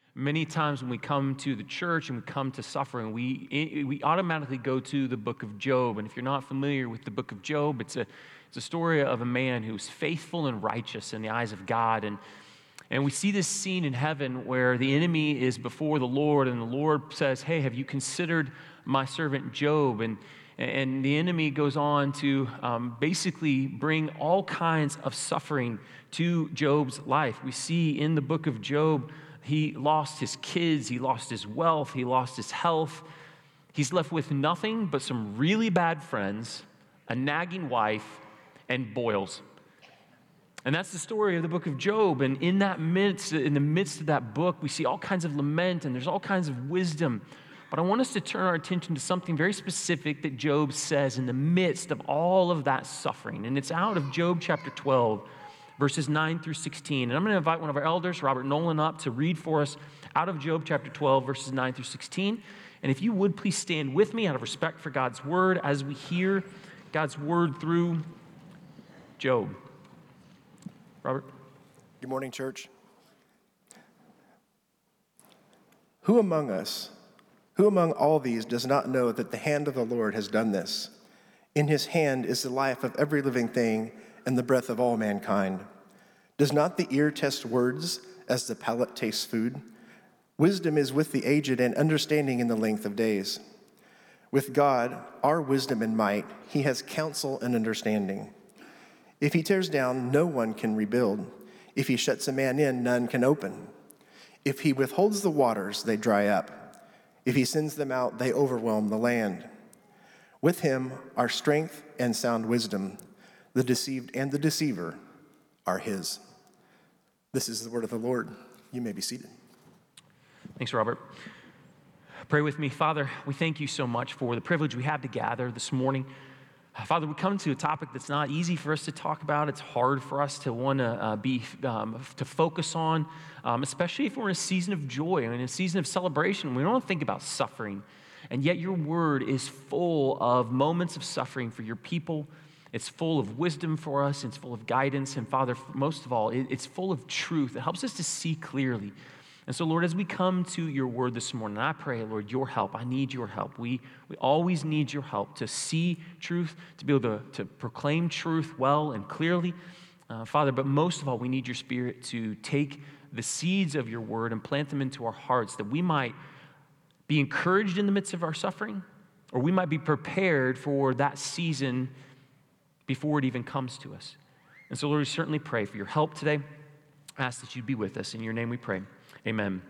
Many times when we come to the church and we come to suffering, we automatically go to the book of Job. And if you're not familiar with the book of Job, it's a story of a man who's faithful and righteous in the eyes of God. And we see this scene in heaven where the enemy is before the Lord, and the Lord says, hey, have you considered my servant Job? And the enemy goes on to basically bring all kinds of suffering to Job's life. We see in the book of Job, he lost his kids, he lost his wealth, he lost his health. He's left with nothing but some really bad friends, a nagging wife, and boils. And that's the story of the book of Job. And in the midst of that book, we see all kinds of lament and there's all kinds of wisdom. But I want us to turn our attention to something very specific that Job says in the midst of all of that suffering. And it's out of Job chapter 12, verses 9 through 16. And I'm going to invite one of our elders, Robert Nolan, up to read for us out of Job chapter 12, verses 9 through 16. And if you would, please stand with me out of respect for God's word as we hear God's word through Job. Robert? Good morning, church. Who among all these does not know that the hand of the Lord has done this? In his hand is the life of every living thing and the breath of all mankind. Does not the ear test words as the palate tastes food? Wisdom is with the aged and understanding in the length of days. With God, our wisdom and might, he has counsel and understanding. If he tears down, no one can rebuild. If he shuts a man in, none can open. If he withholds the waters, they dry up. If he sends them out, they overwhelm the land. With him are strength and sound wisdom. The deceived and the deceiver are his. This is the word of the Lord. You may be seated. Thanks, Robert. Pray with me. Father, we thank you so much for the privilege we have to gather this morning. Father, we come to a topic that's not easy for us to talk about. It's hard for us to want to focus on, especially if we're in a season of joy and in a season of celebration. We don't think about suffering, and yet your word is full of moments of suffering for your people. It's full of wisdom for us. It's full of guidance, and Father, most of all, it's full of truth. It helps us to see clearly. And so, Lord, as we come to your word this morning, I pray, Lord, your help. I need your help. We always need your help to see truth, to be able to proclaim truth well and clearly. Father, but most of all, we need your Spirit to take the seeds of your word and plant them into our hearts that we might be encouraged in the midst of our suffering, or we might be prepared for that season before it even comes to us. And so, Lord, we certainly pray for your help today. I ask that you'd be with us. In your name we pray. Amen.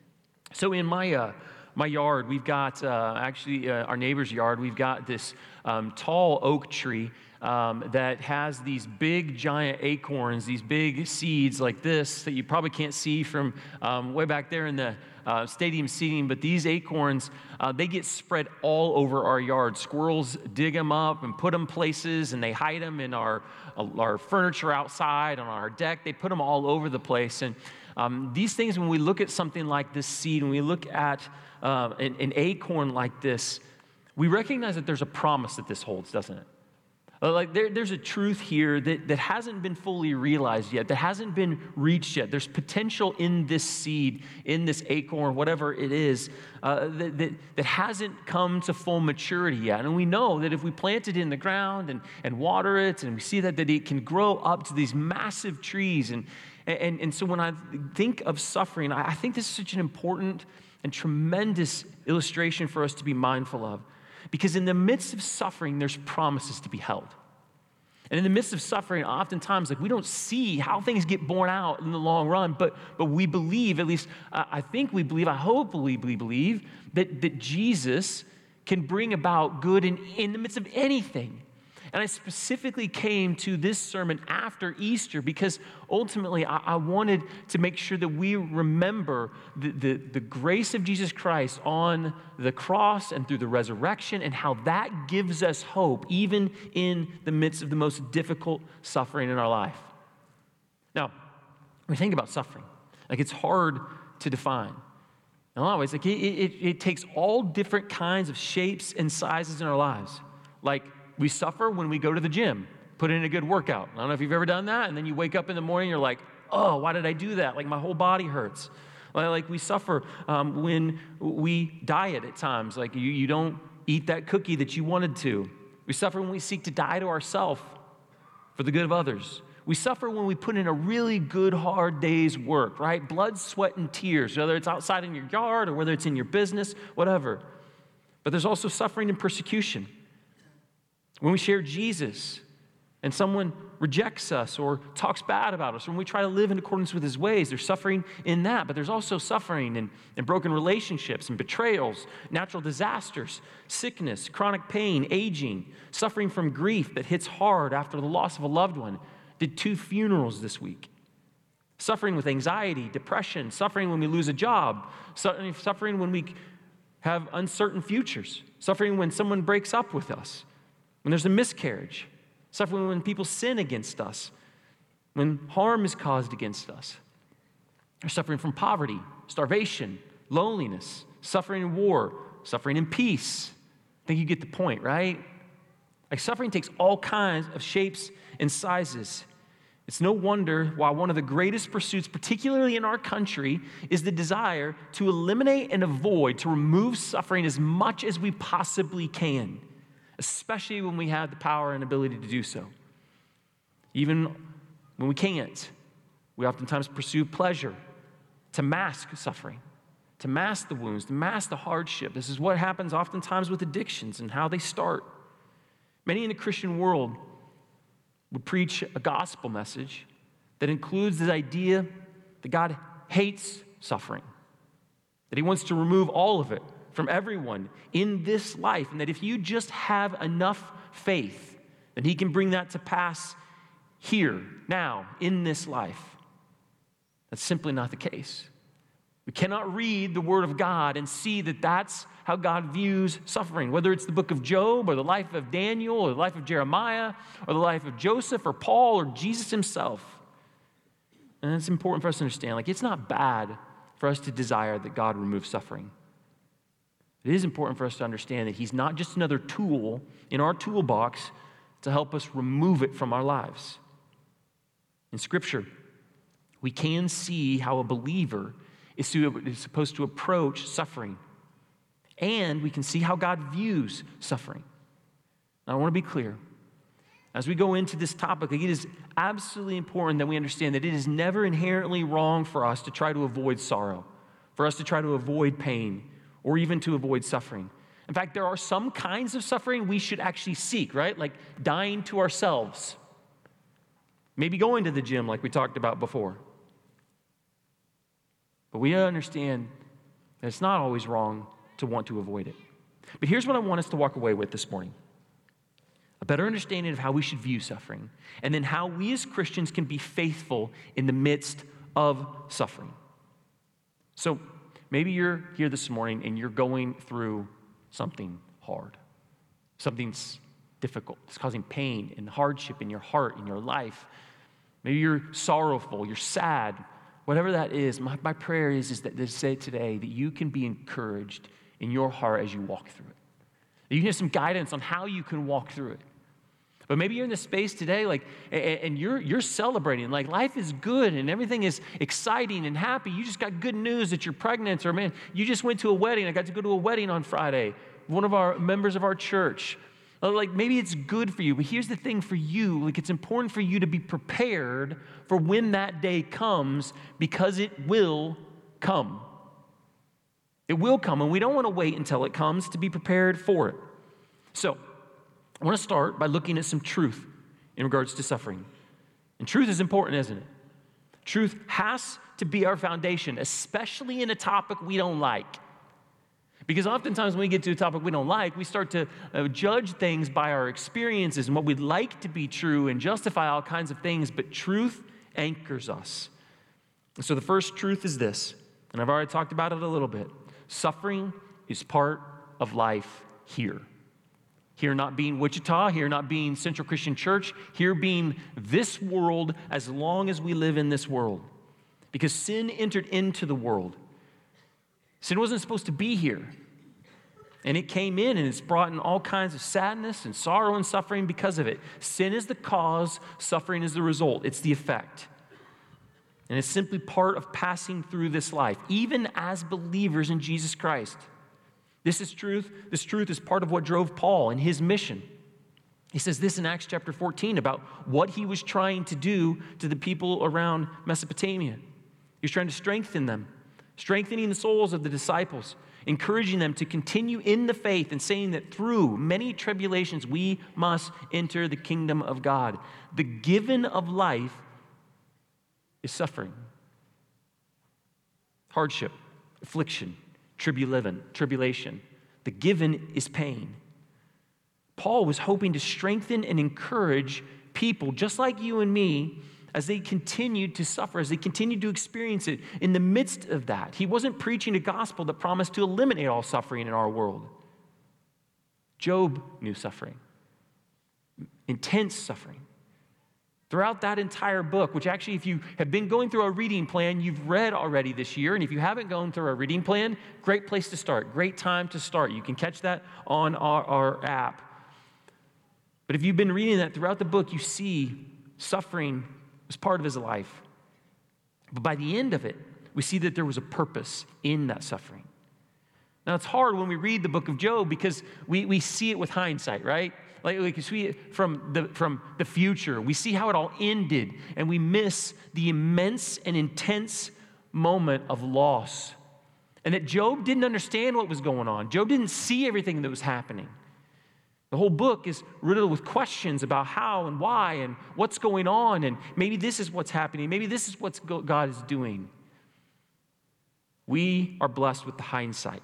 So in my yard, we've got, our neighbor's yard, we've got this tall oak tree that has these big, giant acorns, these big seeds like this that you probably can't see from way back there in the stadium seating, but these acorns, they get spread all over our yard. Squirrels dig them up and put them places, and they hide them in our furniture outside, on our deck. They put them all over the place. And these things, when we look at something like this seed, when we look at an acorn like this, we recognize that there's a promise that this holds, doesn't it? Like there's a truth here that hasn't been fully realized yet, that hasn't been reached yet. There's potential in this seed, in this acorn, whatever it is, that hasn't come to full maturity yet. And we know that if we plant it in the ground and water it, and we see that it can grow up to these massive trees. And so when I think of suffering, I think this is such an important and tremendous illustration for us to be mindful of. Because in the midst of suffering, there's promises to be held. And in the midst of suffering, oftentimes, we don't see how things get borne out in the long run, but we believe, at least I think we believe, I hope we believe, that Jesus can bring about good in the midst of anything. And I specifically came to this sermon after Easter because ultimately I wanted to make sure that we remember the grace of Jesus Christ on the cross and through the resurrection, and how that gives us hope even in the midst of the most difficult suffering in our life. Now, when we think about suffering, it's hard to define. In a lot of ways, it takes all different kinds of shapes and sizes in our lives. We suffer when we go to the gym, put in a good workout. I don't know if you've ever done that, and then you wake up in the morning, you're like, oh, why did I do that? My whole body hurts. Like we suffer when we diet at times. Like you don't eat that cookie that you wanted to. We suffer when we seek to die to ourselves for the good of others. We suffer when we put in a really good, hard day's work, right? Blood, sweat, and tears, whether it's outside in your yard or whether it's in your business, whatever. But there's also suffering and persecution. When we share Jesus and someone rejects us or talks bad about us, or when we try to live in accordance with his ways, there's suffering in that. But there's also suffering in broken relationships and betrayals, natural disasters, sickness, chronic pain, aging, suffering from grief that hits hard after the loss of a loved one. Did 2 funerals this week. Suffering with anxiety, depression, suffering when we lose a job, suffering when we have uncertain futures, suffering when someone breaks up with us, when there's a miscarriage, suffering when people sin against us, when harm is caused against us. Or suffering from poverty, starvation, loneliness, suffering in war, suffering in peace. I think you get the point, right? Like suffering takes all kinds of shapes and sizes. It's no wonder why one of the greatest pursuits, particularly in our country, is the desire to eliminate and avoid, to remove suffering as much as we possibly can, especially when we have the power and ability to do so. Even when we can't, we oftentimes pursue pleasure to mask suffering, to mask the wounds, to mask the hardship. This is what happens oftentimes with addictions and how they start. Many in the Christian world would preach a gospel message that includes this idea that God hates suffering, that he wants to remove all of it from everyone in this life, and that if you just have enough faith, then he can bring that to pass here, now, in this life. That's simply not the case. We cannot read the Word of God and see that that's how God views suffering, whether it's the book of Job or the life of Daniel or the life of Jeremiah or the life of Joseph or Paul or Jesus himself. And it's important for us to understand, like, it's not bad for us to desire that God remove suffering. It is important for us to understand that he's not just another tool in our toolbox to help us remove it from our lives. In Scripture, we can see how a believer is supposed to approach suffering. And we can see how God views suffering. Now, I want to be clear. As we go into this topic, it is absolutely important that we understand that it is never inherently wrong for us to try to avoid sorrow, for us to try to avoid pain, or even to avoid suffering. In fact, there are some kinds of suffering we should actually seek, right? Like dying to ourselves. Maybe going to the gym like we talked about before. But we understand that it's not always wrong to want to avoid it. But here's what I want us to walk away with this morning. A better understanding of how we should view suffering, and then how we as Christians can be faithful in the midst of suffering. So maybe you're here this morning and you're going through something hard. Something's difficult. It's causing pain and hardship in your heart, in your life. Maybe you're sorrowful, you're sad. Whatever that is, my prayer is that to say today that you can be encouraged in your heart as you walk through it. That you can have some guidance on how you can walk through it. But maybe you're in this space today, like, and you're celebrating, like life is good and everything is exciting and happy. You just got good news that you're pregnant, or man, you just went to a wedding. I got to go to a wedding on Friday. One of our members of our church. Like maybe it's good for you, but here's the thing for you, like it's important for you to be prepared for when that day comes, because it will come. It will come, and we don't want to wait until it comes to be prepared for it. So, I want to start by looking at some truth in regards to suffering. And truth is important, isn't it? Truth has to be our foundation, especially in a topic we don't like. Because oftentimes when we get to a topic we don't like, we start to judge things by our experiences and what we'd like to be true and justify all kinds of things, but truth anchors us. And so the first truth is this, and I've already talked about it a little bit. Suffering is part of life here. Here not being Wichita, here not being Central Christian Church, here being this world as long as we live in this world. Because sin entered into the world. Sin wasn't supposed to be here. And it came in and it's brought in all kinds of sadness and sorrow and suffering because of it. Sin is the cause, suffering is the result. It's the effect. And it's simply part of passing through this life, even as believers in Jesus Christ. This is truth. This truth is part of what drove Paul in his mission. He says this in Acts chapter 14 about what he was trying to do to the people around Mesopotamia. He was trying to strengthen them, strengthening the souls of the disciples, encouraging them to continue in the faith and saying that through many tribulations we must enter the kingdom of God. The given of life is suffering, hardship, affliction, tribulation. The given is pain. Paul was hoping to strengthen and encourage people just like you and me as they continued to suffer, as they continued to experience it. In the midst of that, he wasn't preaching a gospel that promised to eliminate all suffering in our world. Job knew suffering, intense suffering. Throughout that entire book, which actually, if you have been going through a reading plan, you've read already this year. And if you haven't gone through a reading plan, great place to start, great time to start. You can catch that on our app. But if you've been reading that throughout the book, you see suffering was part of his life. But by the end of it, we see that there was a purpose in that suffering. Now, it's hard when we read the book of Job because we see it with hindsight, right? Like we can see it from the future. We see how it all ended, and we miss the immense and intense moment of loss. And that Job didn't understand what was going on. Job didn't see everything that was happening. The whole book is riddled with questions about how and why and what's going on, and maybe this is what's happening. Maybe this is what God is doing. We are blessed with the hindsight.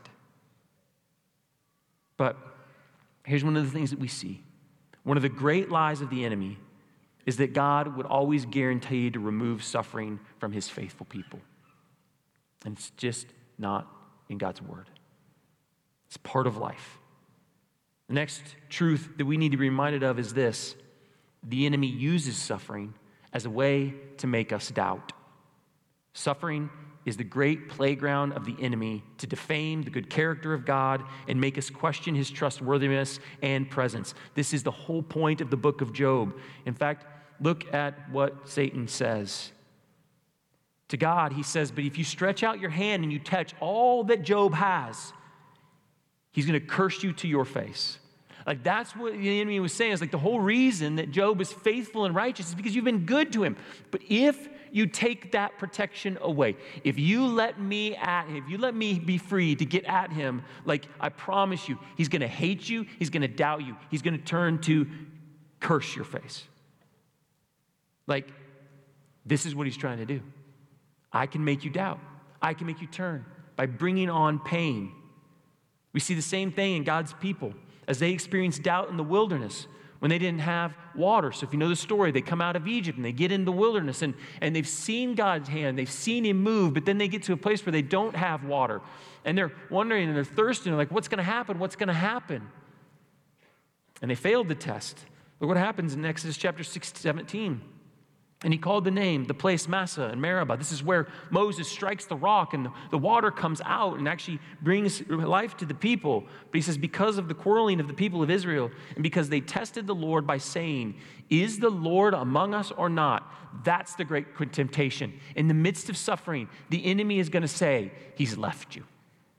But here's one of the things that we see. One of the great lies of the enemy is that God would always guarantee to remove suffering from his faithful people. And it's just not in God's word. It's part of life. The next truth that we need to be reminded of is this: the enemy uses suffering as a way to make us doubt. Suffering is the great playground of the enemy to defame the good character of God and make us question his trustworthiness and presence. This is the whole point of the book of Job. In fact, look at what Satan says. To God, he says, but if you stretch out your hand and you touch all that Job has, he's going to curse you to your face. Like that's what the enemy was saying. It's like the whole reason that Job is faithful and righteous is because you've been good to him. But if you take that protection away, if you let me be free to get at him, like I promise you, he's going to hate you. He's going to doubt you. He's going to turn to curse your face. Like this is what he's trying to do. I can make you doubt. I can make you turn by bringing on pain. We see the same thing in God's people as they experience doubt in the wilderness when they didn't have water. So if you know the story, they come out of Egypt and they get in the wilderness and they've seen God's hand, they've seen him move, but then they get to a place where they don't have water. And they're wondering and they're thirsty and they're like, what's going to happen? What's going to happen? And they failed the test. Look what happens in Exodus chapter 17. And he called the place Massah and Meribah. This is where Moses strikes the rock and the water comes out and actually brings life to the people. But he says, because of the quarreling of the people of Israel and because they tested the Lord by saying, is the Lord among us or not? That's the great temptation. In the midst of suffering, the enemy is going to say, he's left you.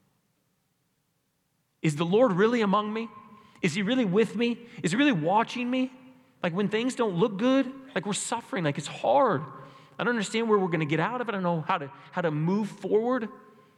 Is the Lord really among me? Is he really with me? Is he really watching me? Like when things don't look good, like we're suffering, like it's hard. I don't understand where we're going to get out of it. I don't know how to move forward.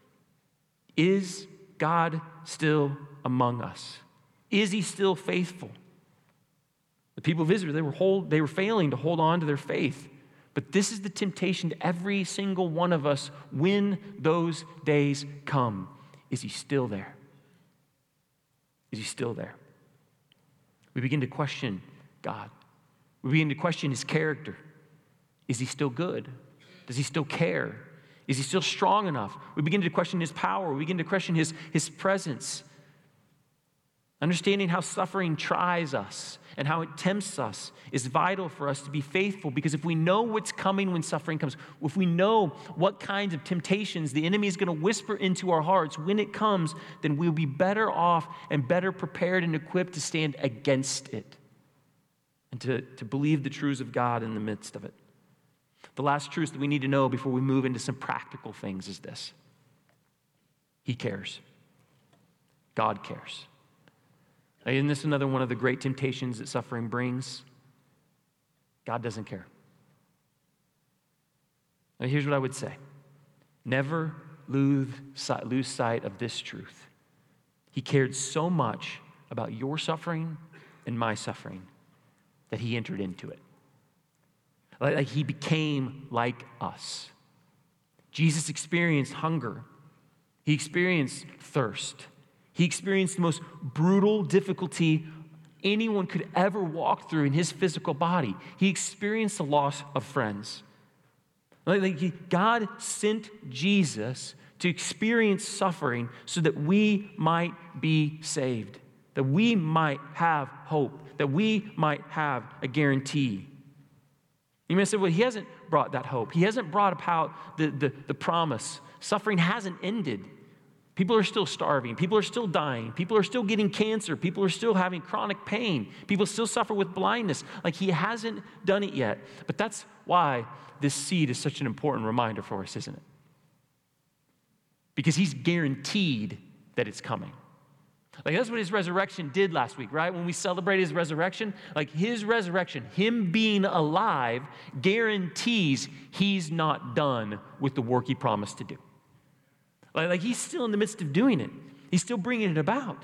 Is God still among us? Is he still faithful? The people of Israel, they were failing to hold on to their faith. But this is the temptation to every single one of us when those days come. Is he still there? Is he still there? We begin to question God. We begin to question his character. Is he still good? Does he still care? Is he still strong enough? We begin to question his power. We begin to question his presence. Understanding how suffering tries us and how it tempts us is vital for us to be faithful, because if we know what's coming when suffering comes, if we know what kinds of temptations the enemy is going to whisper into our hearts when it comes, then we'll be better off and better prepared and equipped to stand against it and to believe the truths of God in the midst of it. The last truth that we need to know before we move into some practical things is this. He cares. God cares. Isn't this another one of the great temptations that suffering brings? God doesn't care. Now, here's what I would say. Never lose sight of this truth. He cared so much about your suffering and my suffering that he entered into it. Like he became like us. Jesus experienced hunger. He experienced thirst. He experienced the most brutal difficulty anyone could ever walk through in his physical body. He experienced the loss of friends. God sent Jesus to experience suffering so that we might be saved, that we might have hope, that we might have a guarantee. You may say, well, he hasn't brought that hope. He hasn't brought about the promise. Suffering hasn't ended. People are still starving. People are still dying. People are still getting cancer. People are still having chronic pain. People still suffer with blindness. Like he hasn't done it yet. But that's why this seed is such an important reminder for us, isn't it? Because he's guaranteed that it's coming. Like that's what his resurrection did last week, right? When we celebrated his resurrection, like his resurrection, him being alive, guarantees he's not done with the work he promised to do. Like he's still in the midst of doing it. He's still bringing it about.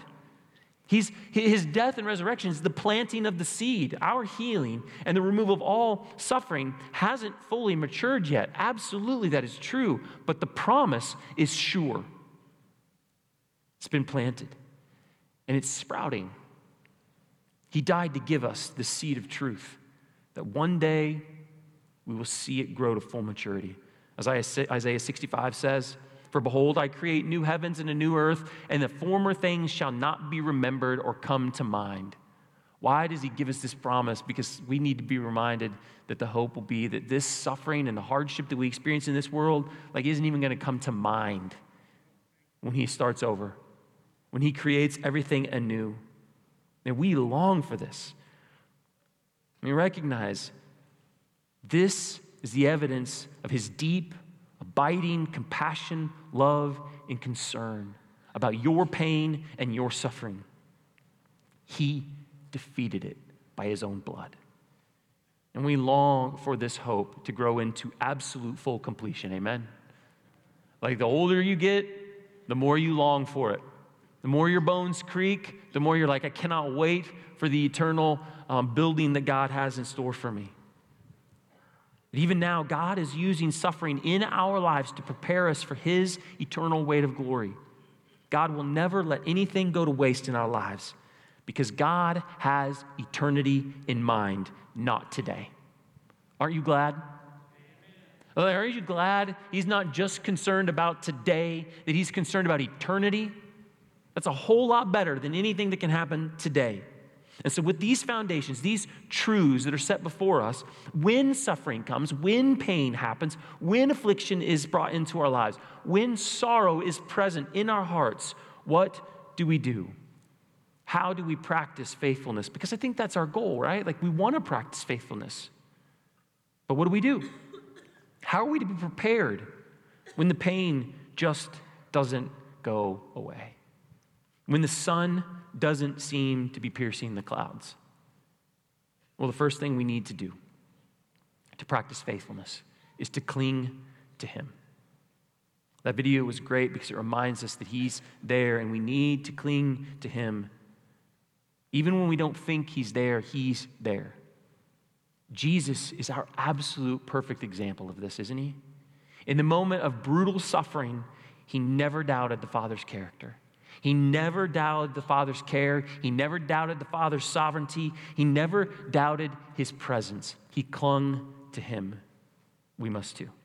His death and resurrection is the planting of the seed. Our healing and the removal of all suffering hasn't fully matured yet. Absolutely, that is true. But the promise is sure. It's been planted. And it's sprouting. He died to give us the seed of truth, that one day we will see it grow to full maturity. As Isaiah 65 says, "For behold, I create new heavens and a new earth, and the former things shall not be remembered or come to mind." Why does he give us this promise? Because we need to be reminded that the hope will be that this suffering and the hardship that we experience in this world isn't even going to come to mind when he starts over, when he creates everything anew. And we long for this. We recognize this is the evidence of his deep, abiding compassion, love, and concern about your pain and your suffering. He defeated it by his own blood. And we long for this hope to grow into absolute full completion. Amen? Like the older you get, the more you long for it. The more your bones creak, the more you're like, I cannot wait for the eternal building that God has in store for me. But even now, God is using suffering in our lives to prepare us for his eternal weight of glory. God will never let anything go to waste in our lives because God has eternity in mind, not today. Aren't you glad? Aren't you glad he's not just concerned about today, that he's concerned about eternity? That's a whole lot better than anything that can happen today. And so with these foundations, these truths that are set before us, when suffering comes, when pain happens, when affliction is brought into our lives, when sorrow is present in our hearts, what do we do? How do we practice faithfulness? Because I think that's our goal, right? Like we want to practice faithfulness. But what do? How are we to be prepared when the pain just doesn't go away? When the sun doesn't seem to be piercing the clouds? Well, the first thing we need to do to practice faithfulness is to cling to him. That video was great because it reminds us that he's there and we need to cling to him. Even when we don't think he's there, he's there. Jesus is our absolute perfect example of this, isn't he? In the moment of brutal suffering, he never doubted the Father's character. He never doubted the Father's care. He never doubted the Father's sovereignty. He never doubted his presence. He clung to him. We must too.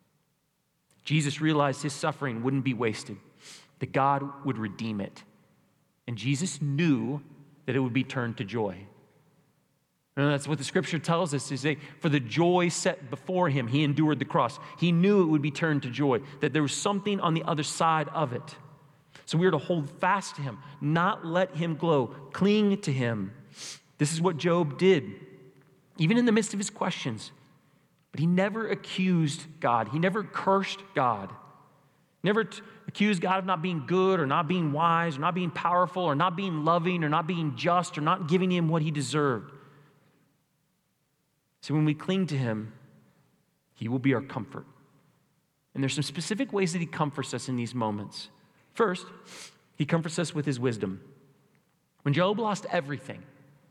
Jesus realized his suffering wouldn't be wasted, that God would redeem it. And Jesus knew that it would be turned to joy. And that's what the scripture tells us, is that for the joy set before him, he endured the cross. He knew it would be turned to joy, that there was something on the other side of it. So we are to hold fast to him, not let him glow, cling to him. This is what Job did. Even in the midst of his questions, But he never accused God. He never cursed God. Never accused God of not being good or not being wise or not being powerful or not being loving or not being just or not giving him what he deserved. So when we cling to him, he will be our comfort. And there's some specific ways that he comforts us in these moments. First, he comforts us with his wisdom. When Job lost everything,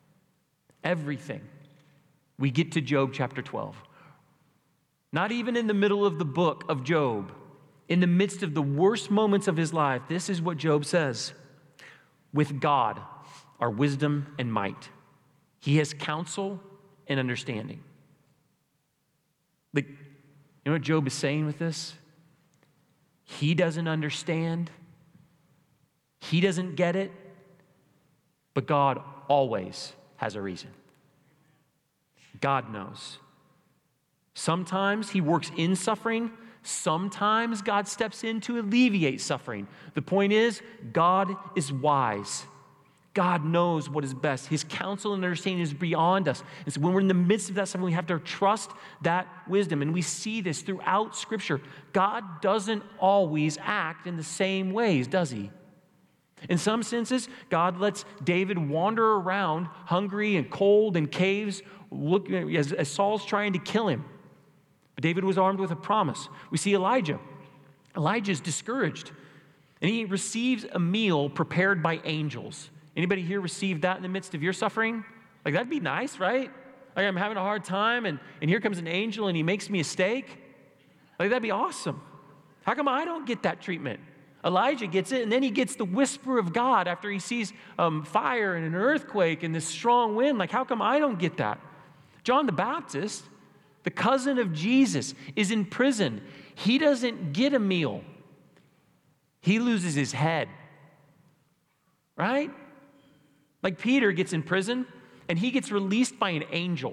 we get to Job chapter 12. Not even in the middle of the book of Job, in the midst of the worst moments of his life, this is what Job says. With God are wisdom and might. He has counsel and understanding. You know what Job is saying with this? He doesn't understand. He doesn't get it. But God always has a reason. God knows. Sometimes he works in suffering. Sometimes God steps in to alleviate suffering. The point is, God is wise. God knows what is best. His counsel and understanding is beyond us. And so when we're in the midst of that suffering, we have to trust that wisdom. And we see this throughout Scripture. God doesn't always act in the same ways, does he? In some senses, God lets David wander around hungry and cold in caves as Saul's trying to kill him. But David was armed with a promise. We see Elijah. Elijah's discouraged, and he receives a meal prepared by angels. Anybody here received that in the midst of your suffering? Like, that'd be nice, right? Like, I'm having a hard time, and here comes an angel, and he makes me a steak. Like, that'd be awesome. How come I don't get that treatment? Elijah gets it, and then he gets the whisper of God after he sees fire and an earthquake and this strong wind. Like, how come I don't get that? John the Baptist, the cousin of Jesus, is in prison. He doesn't get a meal. He loses his head, right? Like Peter gets in prison, and he gets released by an angel.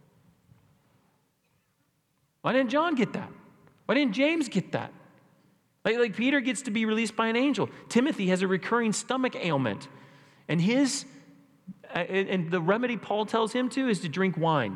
Why didn't John get that? Why didn't James get that? Like Peter gets to be released by an angel. Timothy has a recurring stomach ailment, and the remedy Paul tells him to is to drink wine.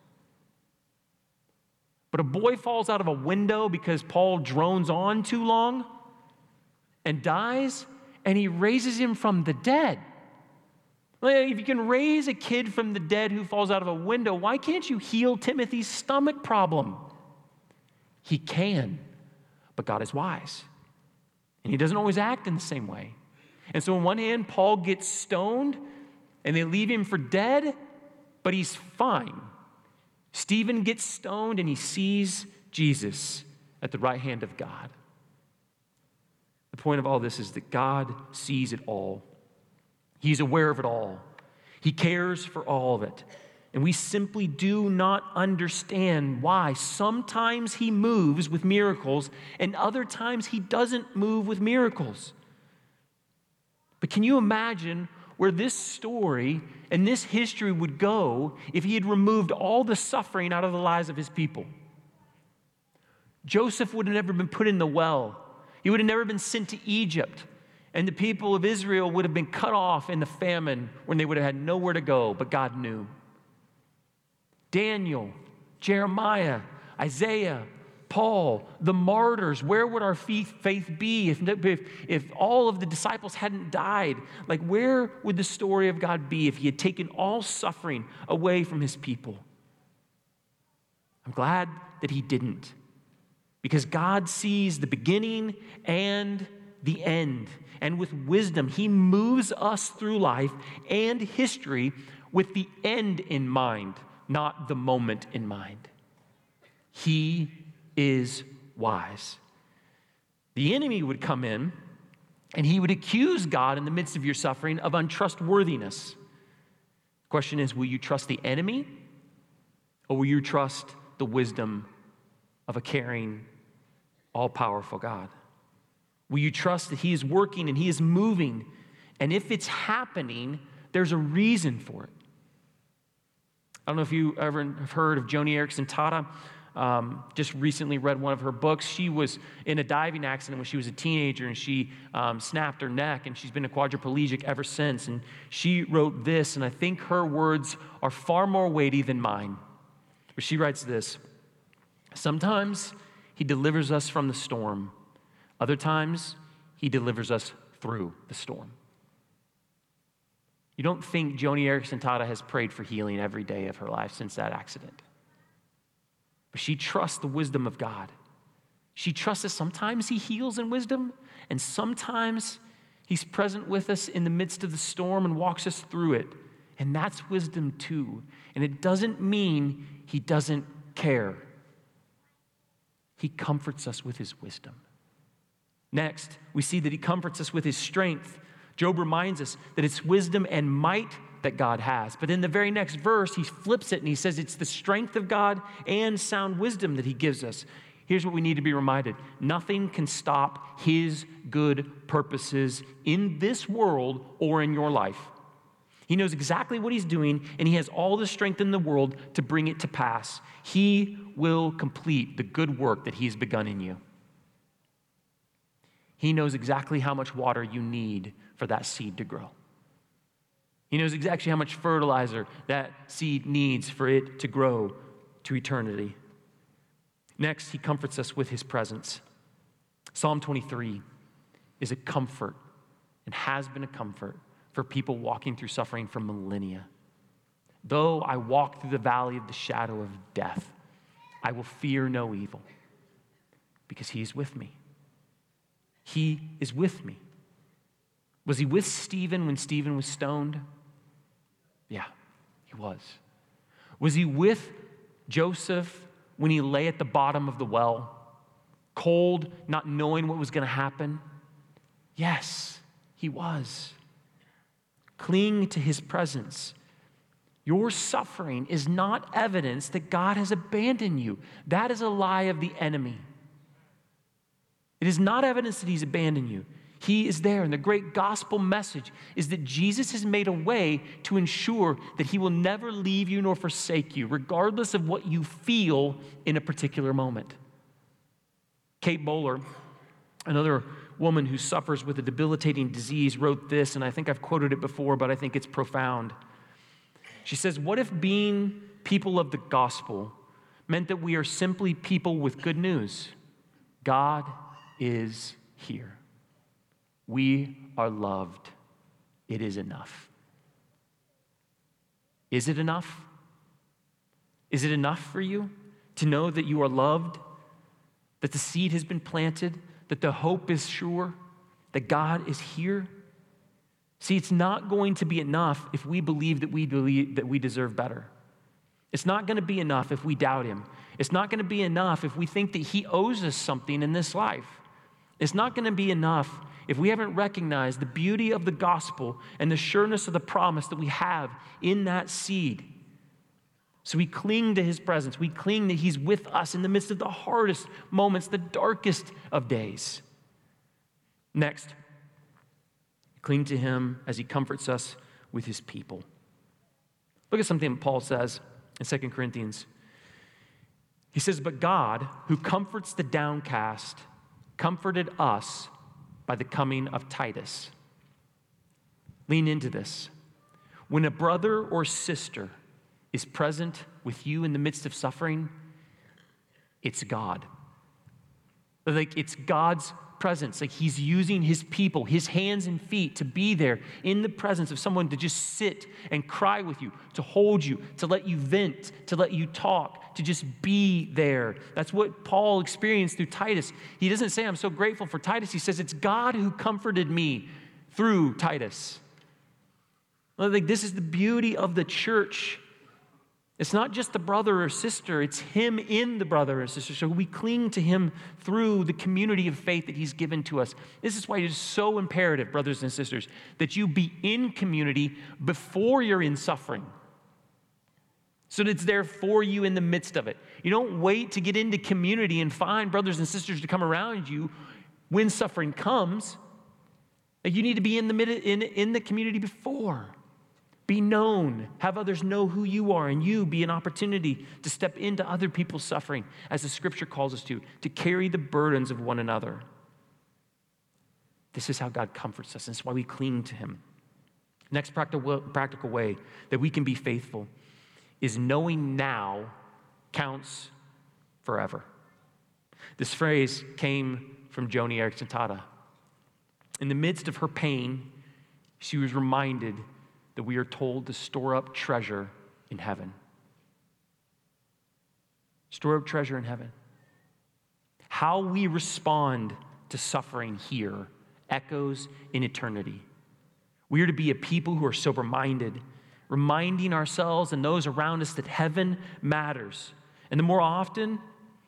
But a boy falls out of a window because Paul drones on too long and dies, and he raises him from the dead. Like, if you can raise a kid from the dead who falls out of a window, why can't you heal Timothy's stomach problem? He can. But God is wise, and he doesn't always act in the same way. And so on one hand, Paul gets stoned, and they leave him for dead, but he's fine. Stephen gets stoned, and he sees Jesus at the right hand of God. The point of all this is that God sees it all. He's aware of it all. He cares for all of it. And we simply do not understand why. Sometimes he moves with miracles, and other times he doesn't move with miracles. But can you imagine where this story and this history would go if he had removed all the suffering out of the lives of his people? Joseph would have never been put in the well. He would have never been sent to Egypt. And the people of Israel would have been cut off in the famine when they would have had nowhere to go, but God knew. Daniel, Jeremiah, Isaiah, Paul, the martyrs, where would our faith be if all of the disciples hadn't died? Like, where would the story of God be if he had taken all suffering away from his people? I'm glad that he didn't, because God sees the beginning and the end. And with wisdom, he moves us through life and history with the end in mind, not the moment in mind. He is wise. The enemy would come in and he would accuse God in the midst of your suffering of untrustworthiness. The question is, will you trust the enemy, or will you trust the wisdom of a caring, all-powerful God? Will you trust that he is working and he is moving, and if it's happening, there's a reason for it? I don't know if you ever have heard of Joni Eareckson Tada. Just recently read one of her books. She was in a diving accident when she was a teenager, and she snapped her neck, and she's been a quadriplegic ever since. And she wrote this, and I think her words are far more weighty than mine. But she writes this: Sometimes he delivers us from the storm. Other times, he delivers us through the storm. You don't think Joni Eareckson Tada has prayed for healing every day of her life since that accident. But she trusts the wisdom of God. She trusts that sometimes he heals in wisdom, and sometimes he's present with us in the midst of the storm and walks us through it. And that's wisdom too. And it doesn't mean he doesn't care. He comforts us with his wisdom. Next, we see that he comforts us with his strength. Job reminds us that it's wisdom and might that God has. But in the very next verse, he flips it and he says it's the strength of God and sound wisdom that he gives us. Here's what we need to be reminded. Nothing can stop his good purposes in this world or in your life. He knows exactly what he's doing, and he has all the strength in the world to bring it to pass. He will complete the good work that he's begun in you. He knows exactly how much water you need for that seed to grow. He knows exactly how much fertilizer that seed needs for it to grow to eternity. Next, he comforts us with his presence. Psalm 23 is a comfort and has been a comfort for people walking through suffering for millennia. Though I walk through the valley of the shadow of death, I will fear no evil because he is with me. He is with me. Was he with Stephen when Stephen was stoned? Yeah, he was. Was he with Joseph when he lay at the bottom of the well, cold, not knowing what was going to happen? Yes, he was. Cling to his presence. Your suffering is not evidence that God has abandoned you. That is a lie of the enemy. It is not evidence that he's abandoned you. He is there, and the great gospel message is that Jesus has made a way to ensure that he will never leave you nor forsake you, regardless of what you feel in a particular moment. Kate Bowler, another woman who suffers with a debilitating disease, wrote this, and I think I've quoted it before, but I think it's profound. She says, "What if being people of the gospel meant that we are simply people with good news? God is here. We are loved. It is enough." Is it enough? Is it enough for you to know that you are loved, that the seed has been planted, that the hope is sure, that God is here? See, it's not going to be enough if we believe that we deserve better. It's not going to be enough if we doubt him. It's not going to be enough if we think that he owes us something in this life. It's not going to be enough if we haven't recognized the beauty of the gospel and the sureness of the promise that we have in that seed. So we cling to his presence. We cling that he's with us in the midst of the hardest moments, the darkest of days. Next, cling to him as he comforts us with his people. Look at something Paul says in 2 Corinthians. He says, "But God, who comforts the downcast, comforted us by the coming of Titus." Lean into this. When a brother or sister is present with you in the midst of suffering, it's God. Like, it's God's presence. Like, he's using his people, his hands and feet, to be there in the presence of someone to just sit and cry with you, to hold you, to let you vent, to let you talk, to just be there. That's what Paul experienced through Titus. He doesn't say, "I'm so grateful for Titus." He says, "It's God who comforted me through Titus." Like, this is the beauty of the church. It's not just the brother or sister, it's him in the brother or sister. So we cling to him through the community of faith that he's given to us. This is why it is so imperative, brothers and sisters, that you be in community before you're in suffering, so that it's there for you in the midst of it. You don't wait to get into community and find brothers and sisters to come around you when suffering comes. Like, you need to be in the community before. Be known. Have others know who you are, and you be an opportunity to step into other people's suffering, as the scripture calls us to carry the burdens of one another. This is how God comforts us, and it's why we cling to him. Next practical way that we can be faithful is knowing now counts forever. This phrase came from Joni Eareckson Tada. In the midst of her pain, she was reminded that we are told to store up treasure in heaven. Store up treasure in heaven. How we respond to suffering here echoes in eternity. We are to be a people who are sober-minded, reminding ourselves and those around us that heaven matters. And the more often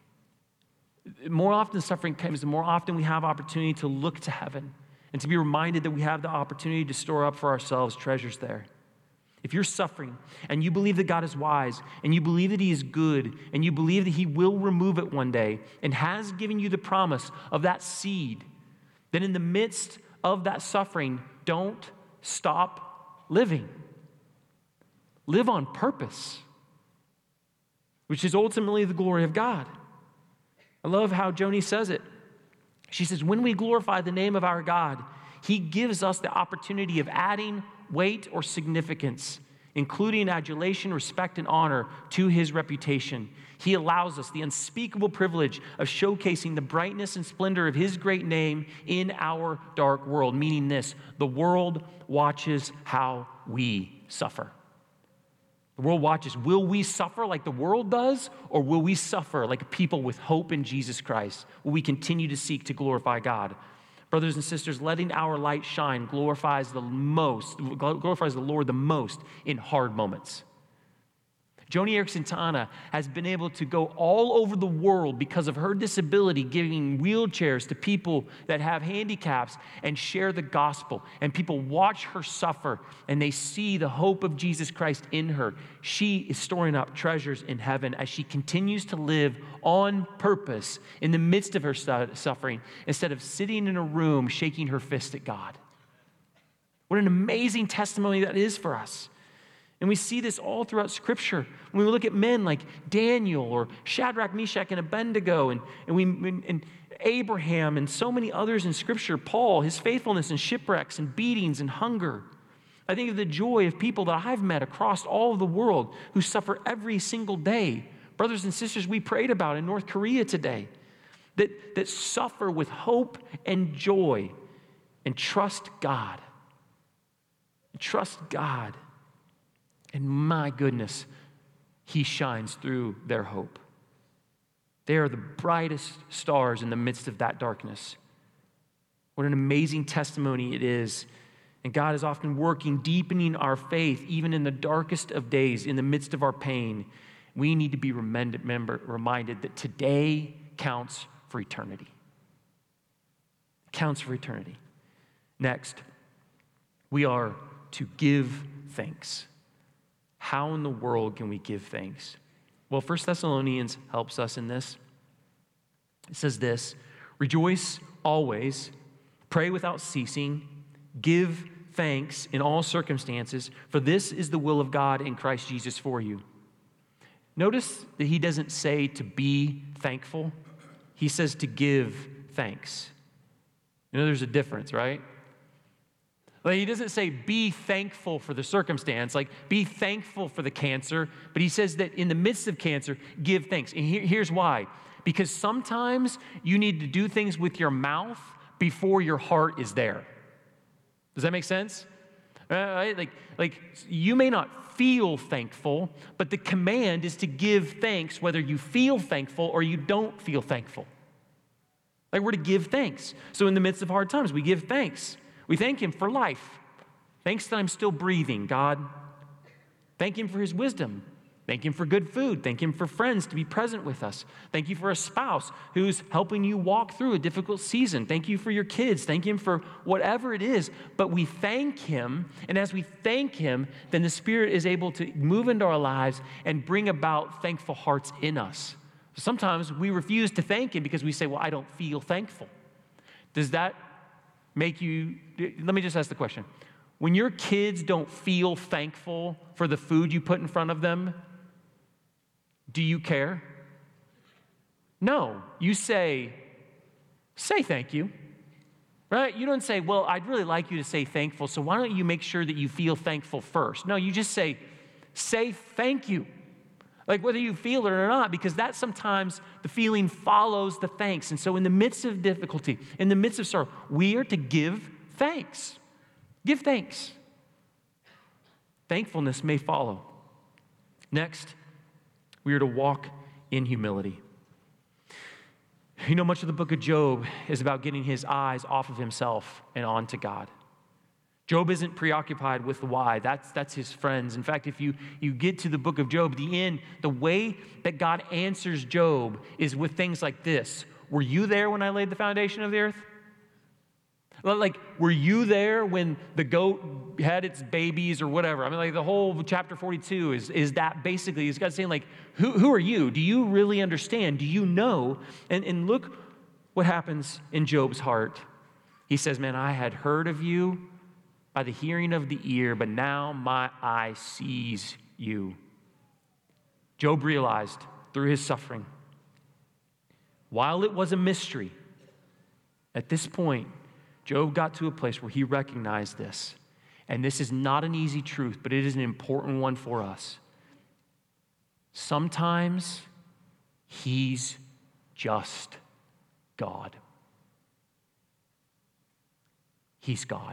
suffering comes, the more often we have opportunity to look to heaven and to be reminded that we have the opportunity to store up for ourselves treasures there. If you're suffering and you believe that God is wise and you believe that He is good and you believe that He will remove it one day and has given you the promise of that seed, then in the midst of that suffering, don't stop living. Live on purpose, which is ultimately the glory of God. I love how Joni says it. She says, when we glorify the name of our God, He gives us the opportunity of adding weight or significance, including adulation, respect, and honor to His reputation. He allows us the unspeakable privilege of showcasing the brightness and splendor of His great name in our dark world, meaning this: the world watches how we suffer. The world watches. Will we suffer like the world does, or will we suffer like people with hope in Jesus Christ? Will we continue to seek to glorify God? Brothers and sisters, letting our light shine glorifies the Lord the most in hard moments. Joni Eareckson Tada has been able to go all over the world because of her disability, giving wheelchairs to people that have handicaps and share the gospel. And people watch her suffer and they see the hope of Jesus Christ in her. She is storing up treasures in heaven as she continues to live on purpose in the midst of her suffering instead of sitting in a room shaking her fist at God. What an amazing testimony that is for us. And we see this all throughout Scripture. When we look at men like Daniel or Shadrach, Meshach, and Abednego, and Abraham, and so many others in Scripture, Paul, his faithfulness in shipwrecks and beatings and hunger. I think of the joy of people that I've met across all of the world who suffer every single day. Brothers and sisters we prayed about in North Korea today that suffer with hope and joy and trust God. Trust God. And my goodness, He shines through their hope. They are the brightest stars in the midst of that darkness. What an amazing testimony it is. And God is often working, deepening our faith, even in the darkest of days, in the midst of our pain. We need to be reminded that today counts for eternity. It counts for eternity. Next, we are to give thanks. How in the world can we give thanks? Well, 1 Thessalonians helps us in this. It says this: rejoice always, pray without ceasing, give thanks in all circumstances, for this is the will of God in Christ Jesus for you. Notice that he doesn't say to be thankful. He says to give thanks. You know, there's a difference, right? Like, he doesn't say be thankful for the circumstance, like be thankful for the cancer, but he says that in the midst of cancer, give thanks. And here's why. Because sometimes you need to do things with your mouth before your heart is there. Does that make sense? Like you may not feel thankful, but the command is to give thanks whether you feel thankful or you don't feel thankful. Like, we're to give thanks. So in the midst of hard times, we give thanks. We thank Him for life. Thanks that I'm still breathing, God. Thank Him for His wisdom. Thank Him for good food. Thank Him for friends to be present with us. Thank you for a spouse who's helping you walk through a difficult season. Thank you for your kids. Thank Him for whatever it is. But we thank Him, and as we thank Him, then the Spirit is able to move into our lives and bring about thankful hearts in us. Sometimes we refuse to thank Him because we say, well, I don't feel thankful. Does that make you, let me just ask the question. When your kids don't feel thankful for the food you put in front of them, do you care? No. You say thank you, right? You don't say, well, I'd really like you to say thankful, so why don't you make sure that you feel thankful first? No, you just say thank you. Like whether you feel it or not, because that sometimes the feeling follows the thanks. And so in the midst of difficulty, in the midst of sorrow, we are to give thanks. Give thanks. Thankfulness may follow. Next, we are to walk in humility. You know, much of the book of Job is about getting his eyes off of himself and onto God. Job isn't preoccupied with the why. That's his friends. In fact, if you get to the book of Job, the end, the way that God answers Job is with things like this. Were you there when I laid the foundation of the earth? Like, were you there when the goat had its babies or whatever? I mean, like the whole chapter 42 is that basically, is God saying like, who are you? Do you really understand? Do you know? And look what happens in Job's heart. He says, man, I had heard of you by the hearing of the ear, but now my eye sees you. Job realized through his suffering, while it was a mystery, at this point, Job got to a place where he recognized this. And this is not an easy truth, but it is an important one for us. Sometimes he's just God. He's God.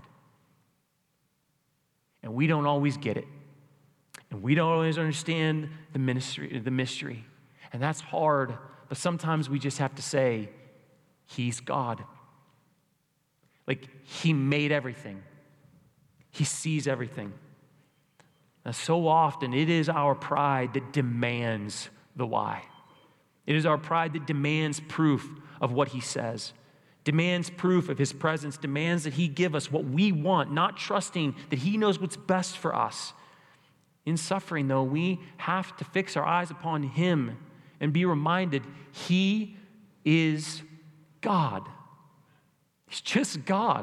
And we don't always get it. And we don't always understand the mystery. And that's hard, but sometimes we just have to say, he's God. Like, he made everything. He sees everything. Now, so often, it is our pride that demands the why. It is our pride that demands proof of what he says, demands proof of his presence, demands that he give us what we want, not trusting that he knows what's best for us. In suffering, though, we have to fix our eyes upon him and be reminded he is God. He's just God.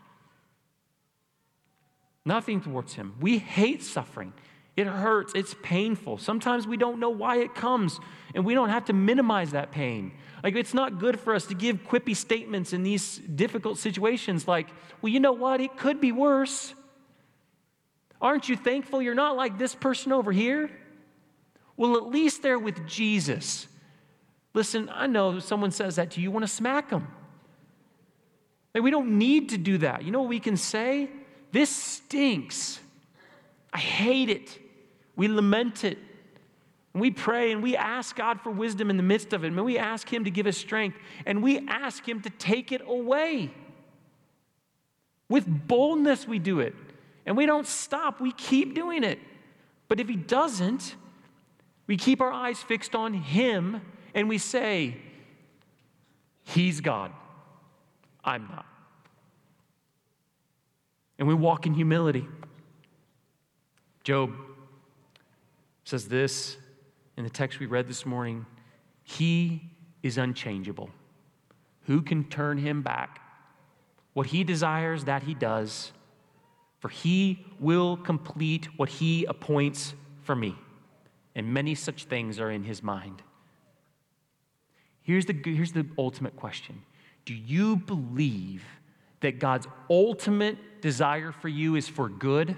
Nothing towards him. We hate suffering. It hurts. It's painful. Sometimes we don't know why it comes, and we don't have to minimize that pain. Like, it's not good for us to give quippy statements in these difficult situations like, well, you know what? It could be worse. Aren't you thankful you're not like this person over here? Well, at least they're with Jesus. Listen, I know someone says that to you, you want to smack them. Like, we don't need to do that. You know what we can say? This stinks. I hate it. We lament it. And we pray and we ask God for wisdom in the midst of it. And we ask him to give us strength. And we ask him to take it away. With boldness we do it. And we don't stop. We keep doing it. But if he doesn't, we keep our eyes fixed on him and we say, he's God. I'm not. And we walk in humility. Job says this in the text we read this morning. He is unchangeable. Who can turn him back? What he desires, that he does. For he will complete what he appoints for me. And many such things are in his mind. Here's the ultimate question. Do you believe that God's ultimate desire for you is for good?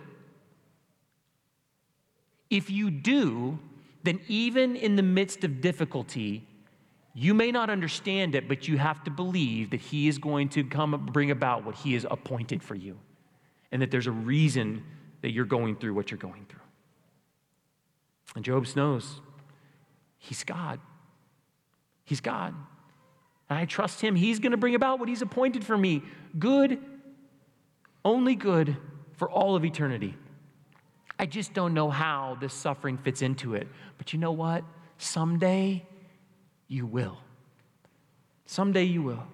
If you do, then even in the midst of difficulty, you may not understand it, but you have to believe that he is going to come and bring about what he has appointed for you, and that there's a reason that you're going through what you're going through. And Job knows he's God. He's God. And I trust him. He's going to bring about what he's appointed for me. Good, only good for all of eternity. I just don't know how this suffering fits into it. But you know what? Someday you will. Someday you will.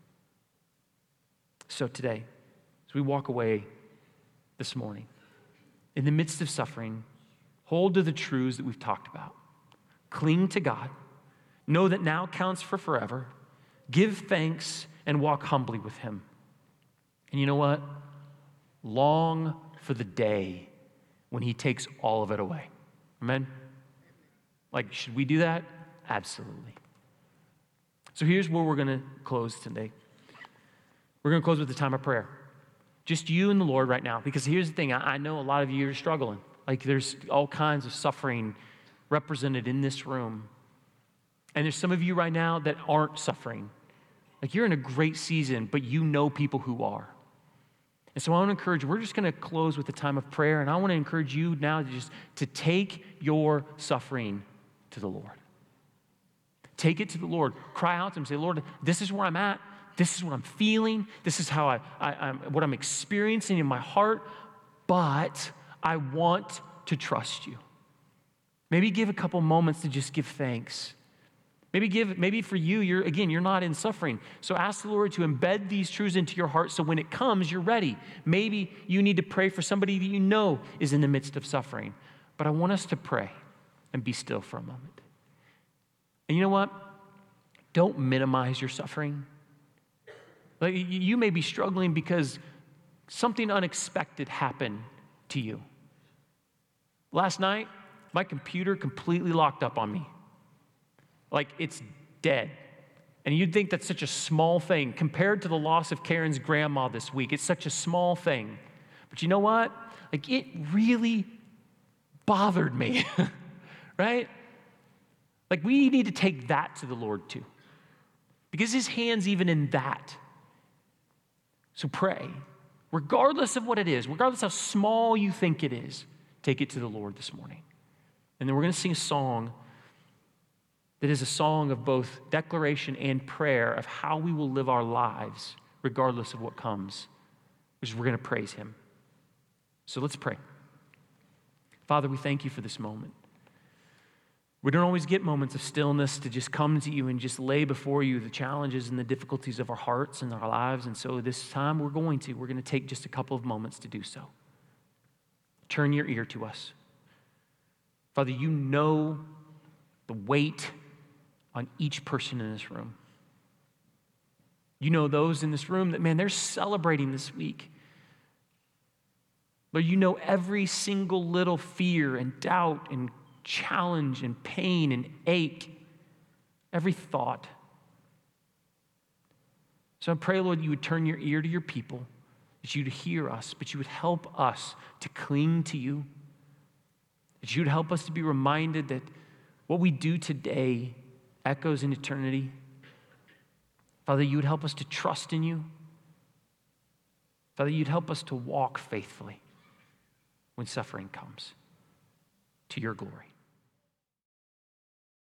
So today, as we walk away this morning, in the midst of suffering, hold to the truths that we've talked about. Cling to God. Know that now counts for forever. Give thanks and walk humbly with him. And you know what? Long for the day when he takes all of it away. Amen? Like, should we do that? Absolutely. So here's where we're going to close today. We're going to close with a time of prayer. Just you and the Lord right now. Because here's the thing. I know a lot of you are struggling. Like, there's all kinds of suffering represented in this room. And there's some of you right now that aren't suffering. Like you're in a great season, but you know people who are. And so I want to encourage you, we're just going to close with a time of prayer, and I want to encourage you now to take your suffering to the Lord. Take it to the Lord. Cry out to him. Say, Lord, this is where I'm at. This is what I'm feeling. This is how what I'm experiencing in my heart, but I want to trust you. Maybe give a couple moments to just give thanks. Maybe for you, you're not in suffering. So ask the Lord to embed these truths into your heart so when it comes, you're ready. Maybe you need to pray for somebody that you know is in the midst of suffering. But I want us to pray and be still for a moment. And you know what? Don't minimize your suffering. Like you may be struggling because something unexpected happened to you. Last night, my computer completely locked up on me. Like it's dead. And you'd think that's such a small thing compared to the loss of Karen's grandma this week. It's such a small thing. But you know what? Like it really bothered me, right? Like we need to take that to the Lord too. Because his hand's even in that. So pray. Regardless of what it is, regardless how small you think it is, take it to the Lord this morning. And then we're going to sing a song that is a song of both declaration and prayer of how we will live our lives regardless of what comes, which is we're going to praise him. So let's pray. Father, we thank you for this moment. We don't always get moments of stillness to just come to you and just lay before you the challenges and the difficulties of our hearts and our lives. And so this time we're going to take just a couple of moments to do so. Turn your ear to us. Father, you know the weight on each person in this room. You know those in this room that, man, they're celebrating this week. But you know every single little fear and doubt and challenge and pain and ache, every thought. So I pray, Lord, you would turn your ear to your people, that you'd hear us, but you would help us to cling to you, that you'd help us to be reminded that what we do today echoes in eternity. Father, you would help us to trust in you. Father, you'd help us to walk faithfully when suffering comes to your glory.